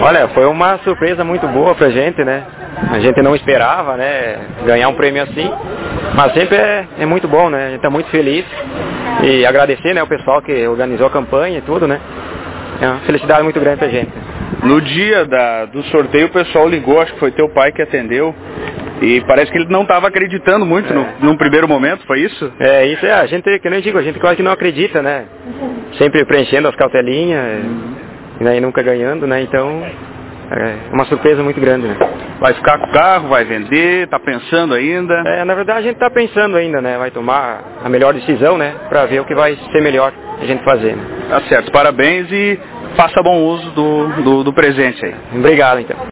Olha, foi uma surpresa muito boa pra gente, né? A gente não esperava, né, ganhar um prêmio assim, mas sempre é muito bom, né? A gente tá muito feliz e agradecer, né, o pessoal que organizou a campanha e tudo, né? É uma felicidade muito grande pra gente. No dia do sorteio o pessoal ligou, acho que foi teu pai que atendeu, e parece que ele não estava acreditando muito num primeiro momento, foi isso? Isso a gente, que nem eu digo, a gente quase que não acredita, né? Sempre preenchendo as cartelinhas, né, e nunca ganhando, né? Então, é uma surpresa muito grande, né? Vai ficar com o carro, vai vender, tá pensando ainda? Na verdade a gente tá pensando ainda, né? Vai tomar a melhor decisão, né? Pra ver o que vai ser melhor a gente fazer, né? Tá certo, parabéns e faça bom uso do presente aí. Obrigado, então.